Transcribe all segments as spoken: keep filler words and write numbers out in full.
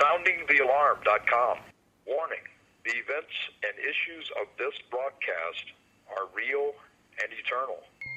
sounding the alarm dot com. Warning, the events and issues of this broadcast are real and eternal.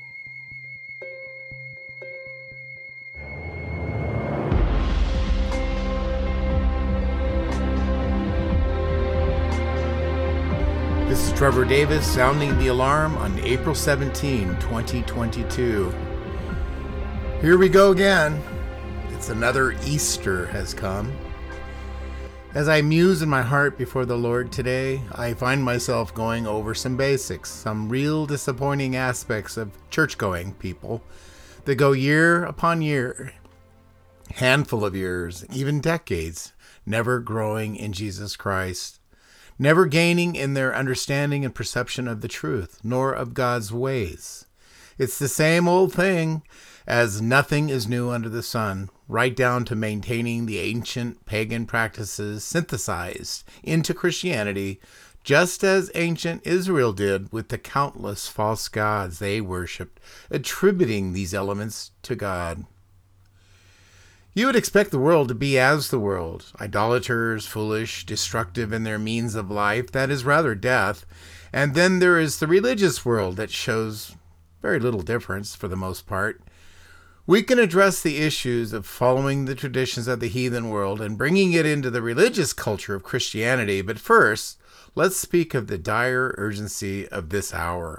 This is Trevor Davis sounding the alarm on April seventeenth, twenty twenty-two. Here we go again. It's another Easter has come. As I muse in my heart before the Lord today, I find myself going over some basics, some real disappointing aspects of church-going people that go year upon year, handful of years, even decades, never growing in Jesus Christ, never gaining in their understanding and perception of the truth, nor of God's ways. It's the same old thing as nothing is new under the sun, right down to maintaining the ancient pagan practices synthesized into Christianity, just as ancient Israel did with the countless false gods they worshipped, attributing these elements to God. You would expect the world to be as the world, idolaters, foolish, destructive in their means of life, that is rather death, and then there is the religious world that shows very little difference for the most part. We can address the issues of following the traditions of the heathen world and bringing it into the religious culture of Christianity, but first, let's speak of the dire urgency of this hour.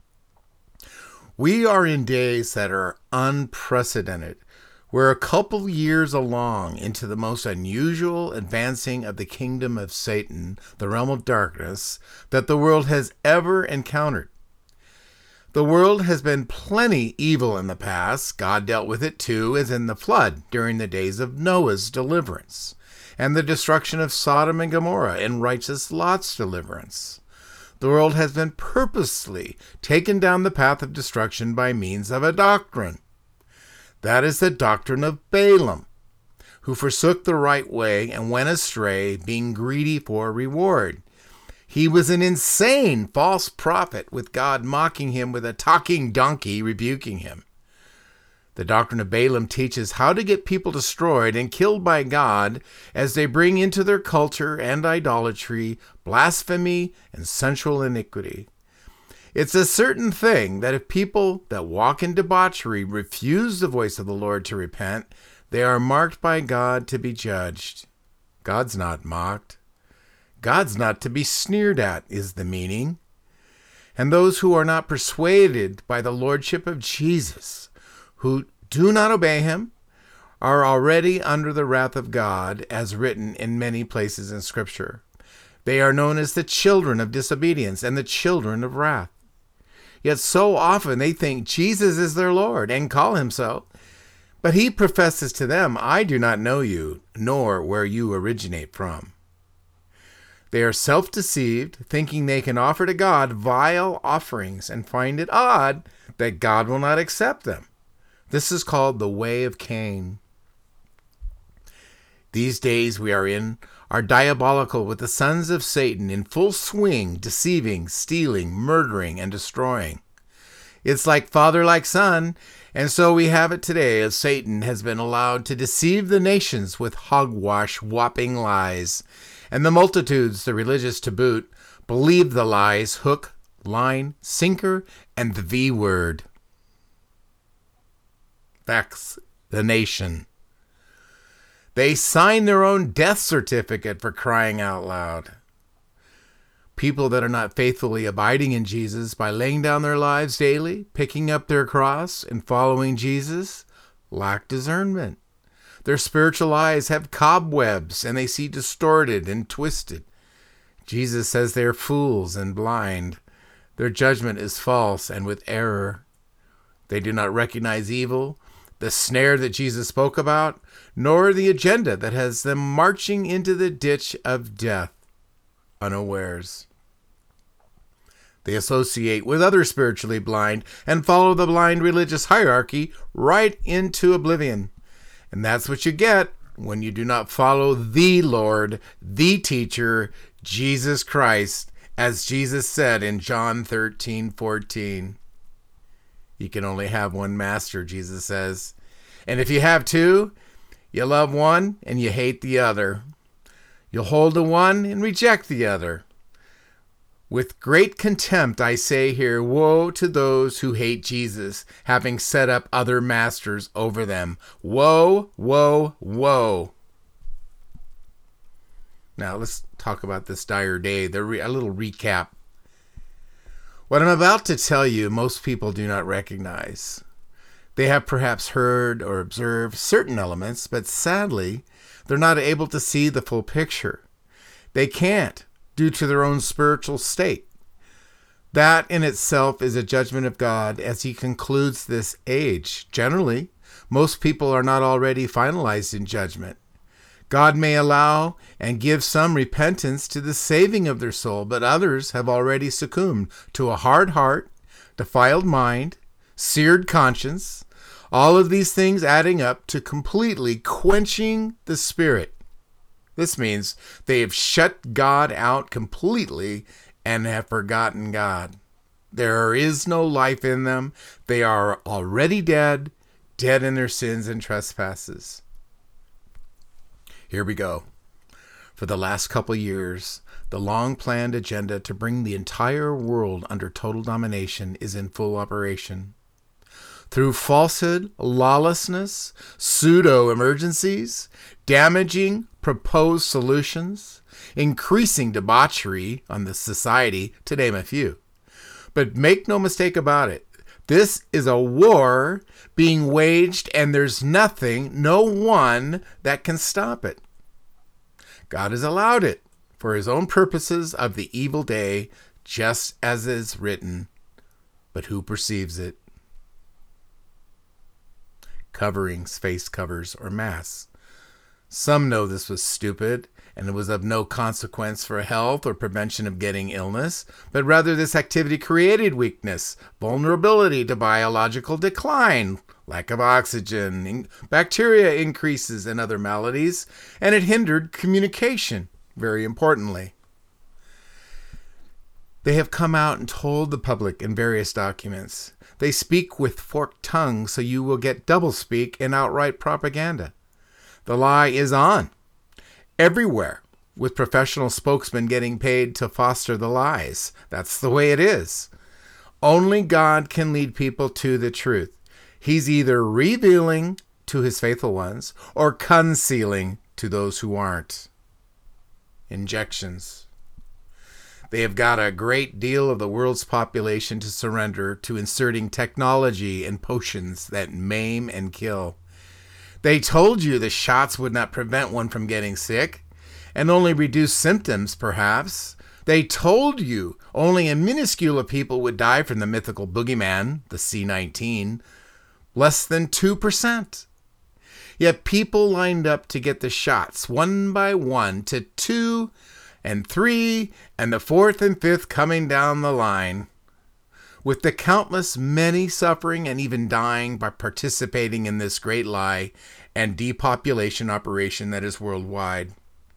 We are in days that are unprecedented. We're a couple years along into the most unusual advancing of the kingdom of Satan, the realm of darkness, that the world has ever encountered. The world has been plenty evil in the past. God dealt with it too, as in the flood during the days of Noah's deliverance, and the destruction of Sodom and Gomorrah in righteous Lot's deliverance. The world has been purposely taken down the path of destruction by means of a doctrine. That is the doctrine of Balaam, who forsook the right way and went astray, being greedy for reward. He was an insane false prophet, with God mocking him with a talking donkey rebuking him. The doctrine of Balaam teaches how to get people destroyed and killed by God as they bring into their culture and idolatry, blasphemy, and sensual iniquity. It's a certain thing that if people that walk in debauchery refuse the voice of the Lord to repent, they are marked by God to be judged. God's not mocked. God's not to be sneered at, is the meaning. And those who are not persuaded by the lordship of Jesus, who do not obey him, are already under the wrath of God, as written in many places in Scripture. They are known as the children of disobedience and the children of wrath. Yet so often they think Jesus is their Lord and call him so. But he professes to them, I do not know you, nor where you originate from. They are self-deceived, thinking they can offer to God vile offerings and find it odd that God will not accept them. This is called the way of Cain. These days we are in are diabolical, with the sons of Satan in full swing, deceiving, stealing, murdering, and destroying. It's like father like son, and so we have it today, as Satan has been allowed to deceive the nations with hogwash, whopping lies. And the multitudes, the religious to boot, believe the lies, hook, line, sinker, and the V word. Vex the nation. They sign their own death certificate, for crying out loud. People that are not faithfully abiding in Jesus by laying down their lives daily, picking up their cross, and following Jesus, lack discernment. Their spiritual eyes have cobwebs, and they see distorted and twisted. Jesus says they are fools and blind. Their judgment is false and with error. They do not recognize evil, the snare that Jesus spoke about, nor the agenda that has them marching into the ditch of death unawares. They associate with other spiritually blind and follow the blind religious hierarchy right into oblivion. And that's what you get when you do not follow the Lord, the teacher, Jesus Christ, as Jesus said in John thirteen fourteen. You can only have one master, Jesus says. And if you have two, you love one and you hate the other. You'll hold the one and reject the other. With great contempt, I say here, woe to those who hate Jesus, having set up other masters over them. Woe, woe, woe. Now let's talk about this dire day, the re- a little recap. What I'm about to tell you, most people do not recognize. They have perhaps heard or observed certain elements, but sadly, they're not able to see the full picture. They can't, due to their own spiritual state. That in itself is a judgment of God as he concludes this age. Generally, most people are not already finalized in judgment. God may allow and give some repentance to the saving of their soul, but others have already succumbed to a hard heart, defiled mind, seared conscience, all of these things adding up to completely quenching the spirit. This means they have shut God out completely and have forgotten God. There is no life in them. They are already dead, dead in their sins and trespasses. Here we go. For the last couple years, the long-planned agenda to bring the entire world under total domination is in full operation. Through falsehood, lawlessness, pseudo-emergencies, damaging proposed solutions, increasing debauchery on the society, to name a few. But make no mistake about it, this is a war being waged, and there's nothing, no one that can stop it. God has allowed it for his own purposes of the evil day, just as is written. But who perceives it? Coverings, face covers, or masks. Some know this was stupid, and it was of no consequence for health or prevention of getting illness, but rather this activity created weakness, vulnerability to biological decline, lack of oxygen, bacteria increases, and other maladies, and it hindered communication, very importantly. They have come out and told the public in various documents. They speak with forked tongues, so you will get doublespeak and outright propaganda. The lie is on. Everywhere, with professional spokesmen getting paid to foster the lies. That's the way it is. Only God can lead people to the truth. He's either revealing to his faithful ones or concealing to those who aren't. Injections. They have got a great deal of the world's population to surrender to inserting technology and potions that maim and kill. They told you the shots would not prevent one from getting sick, and only reduce symptoms, perhaps. They told you only a minuscule of people would die from the mythical boogeyman, the C nineteen, less than two percent. Yet people lined up to get the shots, one by one, to two and three, and the fourth and fifth coming down the line, with the countless many suffering and even dying by participating in this great lie and depopulation operation that is worldwide.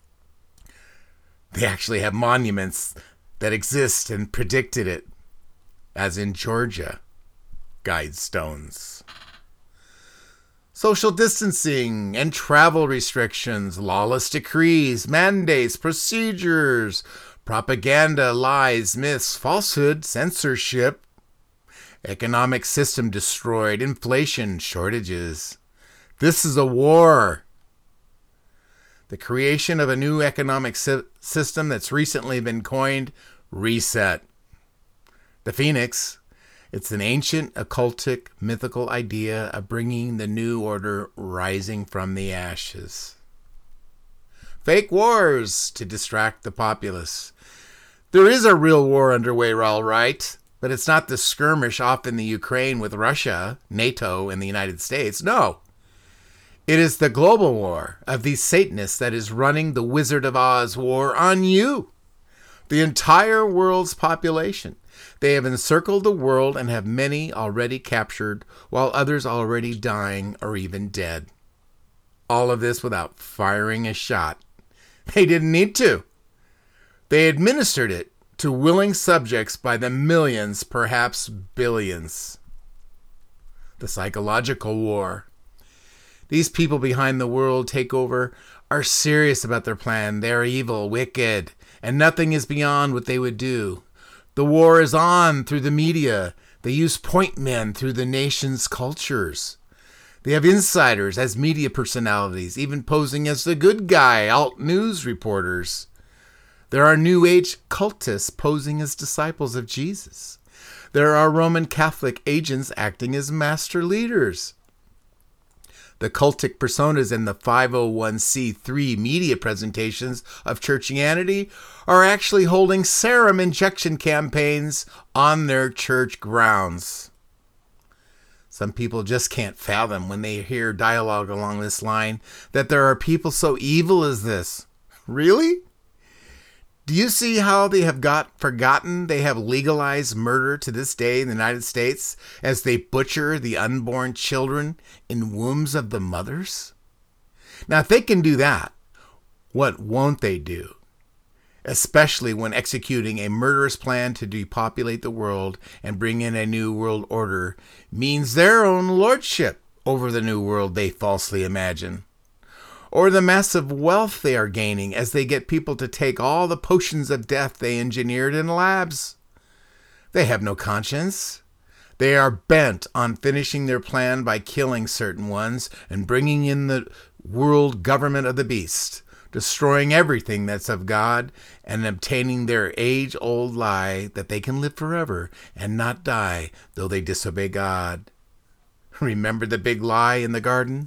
They actually have monuments that exist and predicted it, as in Georgia, guidestones. Social distancing and travel restrictions, lawless decrees, mandates, procedures, propaganda, lies, myths, falsehood, censorship, economic system destroyed, inflation, shortages. This is a war. The creation of a new economic si- system that's recently been coined reset. The Phoenix. It's an ancient, occultic, mythical idea of bringing the new order rising from the ashes. Fake wars to distract the populace. There is a real war underway, all right, but it's not the skirmish off in the Ukraine with Russia, NATO, and the United States. No. It is the global war of these Satanists that is running the Wizard of Oz war on you, the entire world's population. They have encircled the world and have many already captured, while others already dying or even dead. All of this without firing a shot. They didn't need to. They administered it to willing subjects by the millions, perhaps billions. The psychological war. These people behind the world takeover are serious about their plan. They are evil, wicked, and nothing is beyond what they would do. The war is on through the media. They use point men through the nation's cultures. They have insiders as media personalities, even posing as the good guy, alt news reporters. There are New Age cultists posing as disciples of Jesus. There are Roman Catholic agents acting as master leaders. The cultic personas in the five oh one c three media presentations of Churchianity are actually holding serum injection campaigns on their church grounds. Some people just can't fathom when they hear dialogue along this line that there are people so evil as this. Really? Do you see how they have got forgotten they have legalized murder to this day in the United States as they butcher the unborn children in wombs of the mothers? Now, if they can do that, what won't they do? Especially when executing a murderous plan to depopulate the world and bring in a new world order means their own lordship over the new world they falsely imagine. Or the massive wealth they are gaining as they get people to take all the potions of death they engineered in labs. They have no conscience. They are bent on finishing their plan by killing certain ones and bringing in the world government of the beast, destroying everything that's of God and obtaining their age-old lie that they can live forever and not die though they disobey God. Remember the big lie in the garden?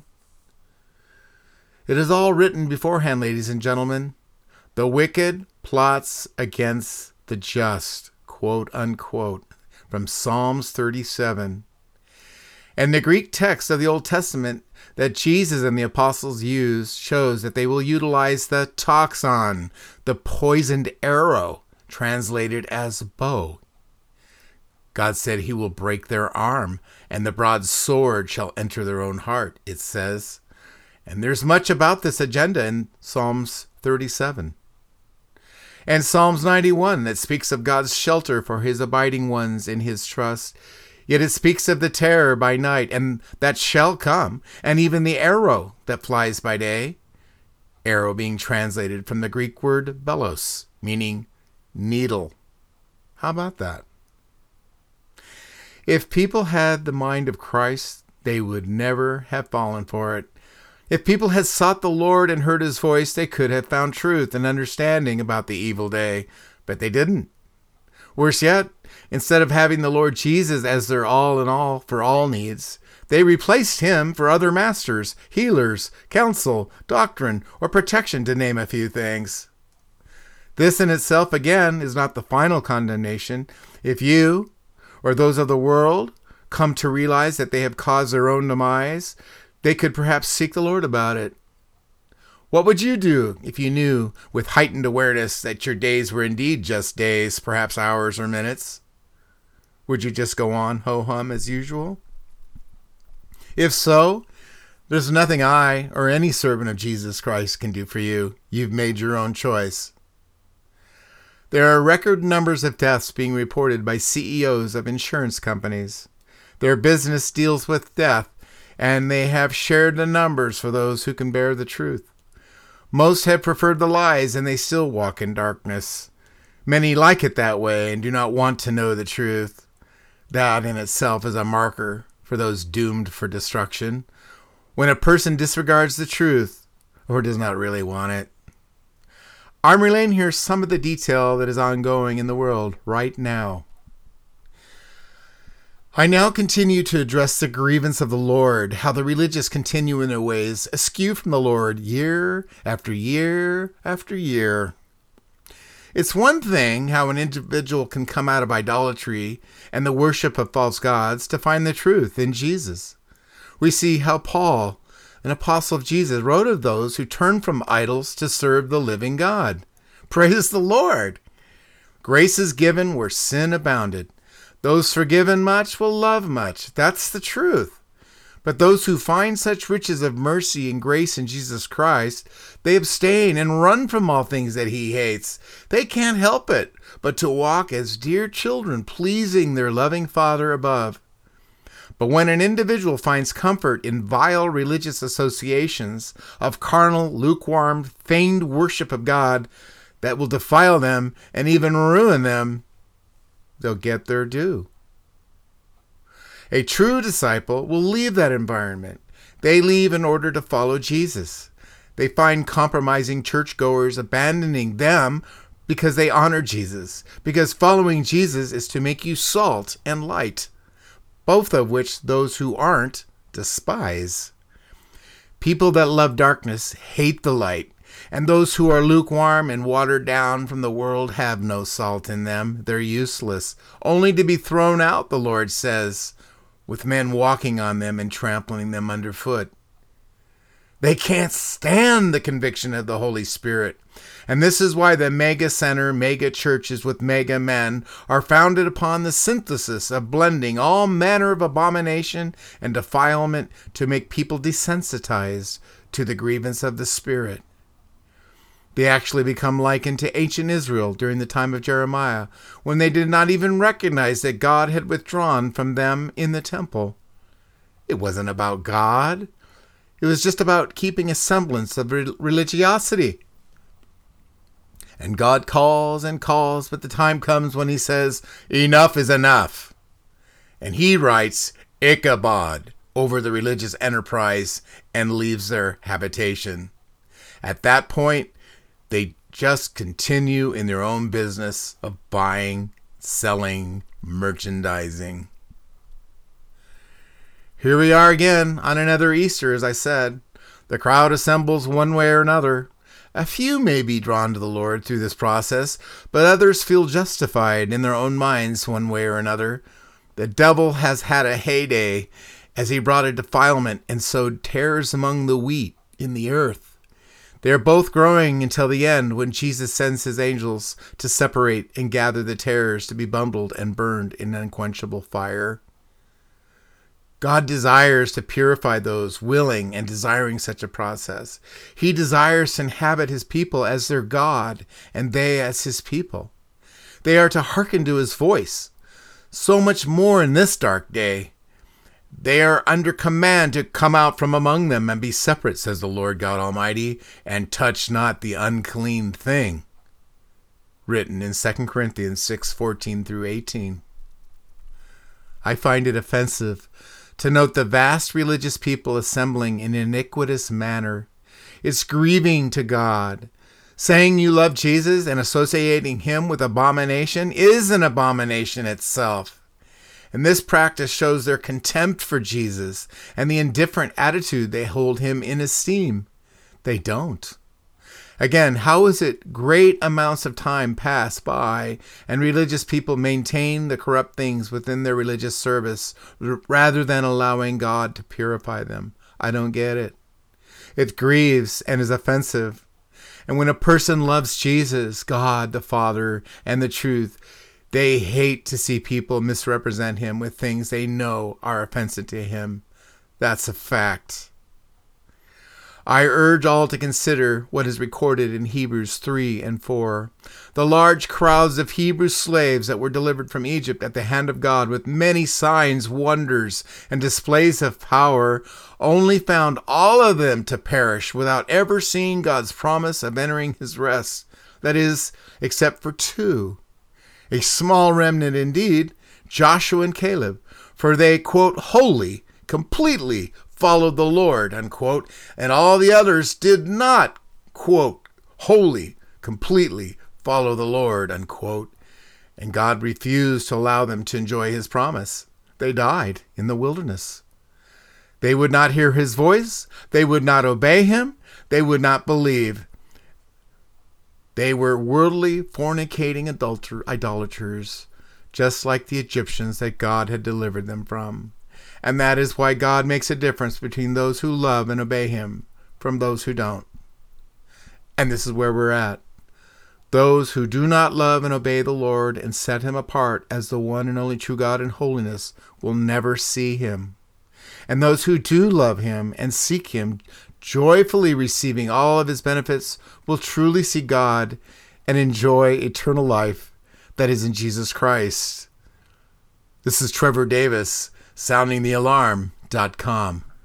It is all written beforehand, ladies and gentlemen. The wicked plots against the just, quote unquote, from Psalms thirty-seven. And the Greek text of the Old Testament that Jesus and the apostles used shows that they will utilize the toxon, the poisoned arrow, translated as bow. God said he will break their arm, and the broad sword shall enter their own heart, it says. And there's much about this agenda in Psalms thirty-seven. And Psalms ninety-one that speaks of God's shelter for his abiding ones in his trust. Yet it speaks of the terror by night, and that shall come, and even the arrow that flies by day. Arrow being translated from the Greek word belos, meaning needle. How about that? If people had the mind of Christ, they would never have fallen for it. If people had sought the Lord and heard his voice, they could have found truth and understanding about the evil day, but they didn't. Worse yet, instead of having the Lord Jesus as their all in all for all needs, they replaced him for other masters, healers, counsel, doctrine, or protection, to name a few things. This in itself, again, is not the final condemnation. If you, or those of the world, come to realize that they have caused their own demise, they could perhaps seek the Lord about it. What would you do if you knew with heightened awareness that your days were indeed just days, perhaps hours or minutes? Would you just go on ho-hum as usual? If so, there's nothing I or any servant of Jesus Christ can do for you. You've made your own choice. There are record numbers of deaths being reported by C E Os of insurance companies. Their business deals with death, and they have shared the numbers for those who can bear the truth. Most have preferred the lies, and they still walk in darkness. Many like it that way and do not want to know the truth. That in itself is a marker for those doomed for destruction. When a person disregards the truth or does not really want it. I'm relaying here some of the detail that is ongoing in the world right now. I now continue to address the grievance of the Lord, how the religious continue in their ways, askew from the Lord year after year after year. It's one thing how an individual can come out of idolatry and the worship of false gods to find the truth in Jesus. We see how Paul, an apostle of Jesus, wrote of those who turned from idols to serve the living God. Praise the Lord! Grace is given where sin abounded. Those forgiven much will love much. That's the truth. But those who find such riches of mercy and grace in Jesus Christ, they abstain and run from all things that he hates. They can't help it but to walk as dear children, pleasing their loving Father above. But when an individual finds comfort in vile religious associations of carnal, lukewarm, feigned worship of God that will defile them and even ruin them, they'll get their due. A true disciple will leave that environment. They leave in order to follow Jesus. They find compromising churchgoers abandoning them because they honor Jesus, because following Jesus is to make you salt and light, both of which those who aren't despise. People that love darkness hate the light, and those who are lukewarm and watered down from the world have no salt in them. They're useless, only to be thrown out, the Lord says, with men walking on them and trampling them underfoot. They can't stand the conviction of the Holy Spirit. And this is why the mega center, mega churches with mega men are founded upon the synthesis of blending all manner of abomination and defilement to make people desensitized to the grievance of the Spirit. They actually become likened to ancient Israel during the time of Jeremiah, when they did not even recognize that God had withdrawn from them in the temple. It wasn't about God. It was just about keeping a semblance of religiosity. And God calls and calls, but the time comes when he says, enough is enough. And he writes Ichabod over the religious enterprise and leaves their habitation. At that point, they just continue in their own business of buying, selling, merchandising. Here we are again on another Easter, as I said. The crowd assembles one way or another. A few may be drawn to the Lord through this process, but others feel justified in their own minds one way or another. The devil has had a heyday as he brought a defilement and sowed tares among the wheat in the earth. They are both growing until the end, when Jesus sends his angels to separate and gather the tares to be bundled and burned in unquenchable fire. God desires to purify those willing and desiring such a process. He desires to inhabit his people as their God, and they as his people. They are to hearken to his voice. So much more in this dark day. They are under command to come out from among them and be separate, says the Lord God Almighty, and touch not the unclean thing. Written in Second Corinthians six fourteen through eighteen. I find it offensive to note the vast religious people assembling in an iniquitous manner. It's grieving to God. Saying you love Jesus and associating him with abomination is an abomination itself. And this practice shows their contempt for Jesus and the indifferent attitude they hold him in esteem. They don't. Again, how is it great amounts of time pass by and religious people maintain the corrupt things within their religious service rather than allowing God to purify them? I don't get it. It grieves and is offensive. And when a person loves Jesus, God, the Father, and the truth, they hate to see people misrepresent him with things they know are offensive to him. That's a fact. I urge all to consider what is recorded in Hebrews three and four. The large crowds of Hebrew slaves that were delivered from Egypt at the hand of God with many signs, wonders, and displays of power only found all of them to perish without ever seeing God's promise of entering his rest. That is, except for two. A small remnant indeed, Joshua and Caleb, for they, quote, wholly, completely followed the Lord, unquote, and all the others did not, quote, wholly, completely follow the Lord, unquote, and God refused to allow them to enjoy his promise. They died in the wilderness. They would not hear his voice. They would not obey him. They would not believe. They were worldly, fornicating adulter- idolaters, just like the Egyptians that God had delivered them from. And that is why God makes a difference between those who love and obey him from those who don't. And this is where we're at. Those who do not love and obey the Lord and set him apart as the one and only true God in holiness will never see him. And those who do love him and seek him, joyfully receiving all of his benefits, will truly see God and enjoy eternal life that is in Jesus Christ. This is Trevor Davis sounding the alarm dot com.